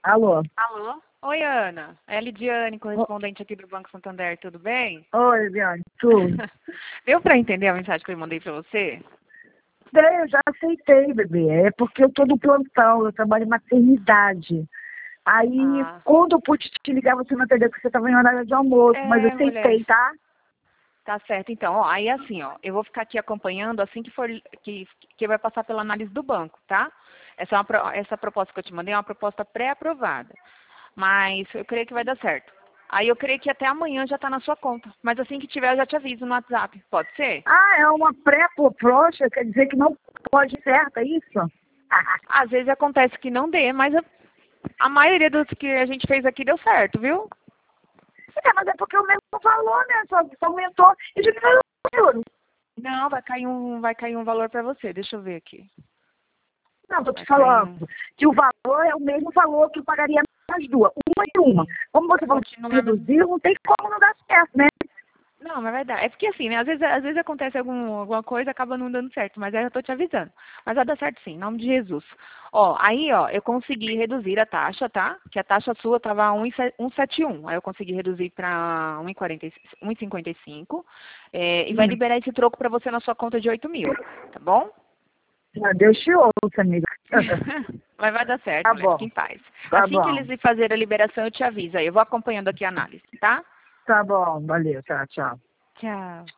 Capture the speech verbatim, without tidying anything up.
Alô? Alô? Oi, Ana. É a Lidiane, correspondente aqui do Banco Santander, tudo bem? Oi, Lidiane, tudo? Deu para entender a mensagem que eu mandei para você? Bem, eu já aceitei, bebê. É porque eu tô no plantão, eu trabalho em maternidade. Aí, Ah. quando eu pude te ligar, você não atendeu porque você estava em horário de almoço, mas eu É, aceitei, mulher. tá? Tá certo. Então, ó, aí assim, ó, eu vou ficar aqui acompanhando assim que for que, que vai passar pela análise do banco, tá? Essa, é uma, pro- essa proposta que eu te mandei é uma proposta pré-aprovada. Mas eu creio que vai dar certo. Aí eu creio que até amanhã já tá na sua conta. Mas assim que tiver, eu já te aviso no WhatsApp. Pode ser? Ah, é uma pré-proposta, quer dizer que não pode ser certa, é isso? Às vezes acontece que não dê, mas a, a maioria dos que a gente fez aqui deu certo, viu? É, mas é porque o mesmo valor, né? Só, só aumentou e diminuiu o juro. Não, vai cair um, vai cair um valor para você. Deixa eu ver aqui. Não, tô te Vai cair um. falando que o valor é o mesmo valor que eu pagaria nas duas, uma e uma. Como você Vai falou que continuar no. reduziu, não tem como não dar certo, né? Não, mas vai dar. É porque assim, né? Às vezes, às vezes acontece algum, alguma coisa, acaba não dando certo. Mas aí eu tô te avisando. Mas vai dar certo sim, em nome de Jesus. Ó, aí, ó, eu consegui reduzir a taxa, tá? Que a taxa sua tava um vírgula setenta e um. Aí eu consegui reduzir para um vírgula cinquenta e cinco. É, e vai Hum. liberar esse troco para você na sua conta de oito mil. Tá bom? Ah, Deus te ouça, amiga. Mas vai dar certo, Tá mulher. Fique bom, em paz. tá Assim que bom. eles lhe fazerem a liberação, eu te aviso aí. Eu vou acompanhando aqui a análise, tá? Tá bom, valeu, tá, tchau. Tchau.